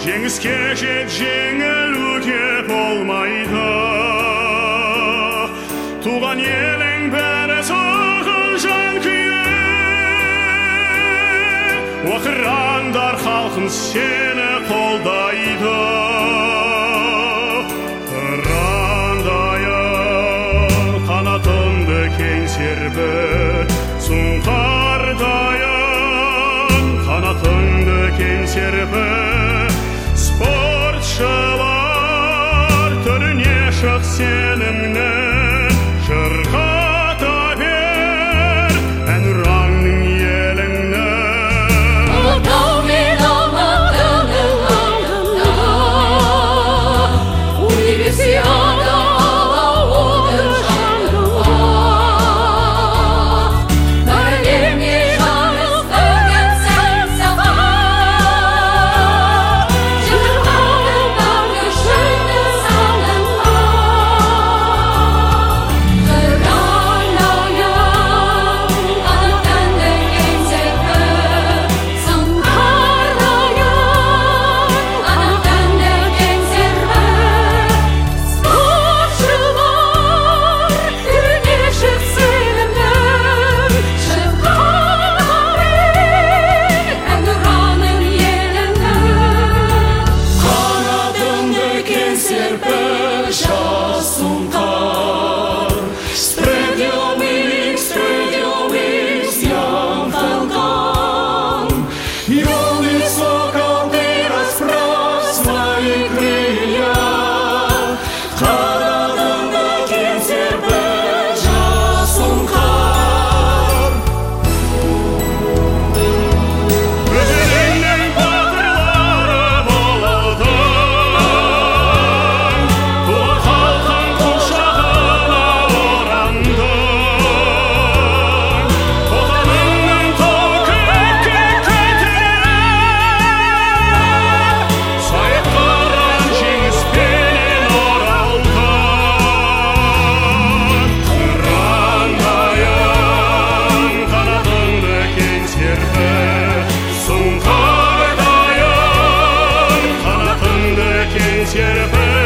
Жеңіске жет жеңілуге болмайды. Туған елің бәрі саған жанкүйер. Оқырандар халқын сені қолдайды. Қырандайын қанатыңды кең серпіп, сұңқардайын қанатыңды кең серпіп, спортшылар түріне шық сенімнен, шырқата бер әнұранның еліңнен. Ұлытау мен Алматының алдында универсиада алауы жануы. Бар әлемге жарық төгілсін саған, жырғалдың күшіңді салынға. Қырандайын қанаттанды кең серпіп, сұңқардайын қанаттанды кең серпіп, спортшылар түріне шық сенімнен, шырқата бер әнұранның еліңнен. Қанатыңды кең серпіп, жас сұңқар, Spread your wings, young falcon. И умный сокол, ты расправь свои крылья. Қанатыңды кең серпіп, жас сұңқар. Өзіңнің батырлары болды. Туған халқың құшағына оранды. Отаныңның туы көкке көтеріліп, сайқырған жеңіспен оралды. Қырандайын қанатыңды кең серпіп, сұңқардайын қанатыңды кең серпіп,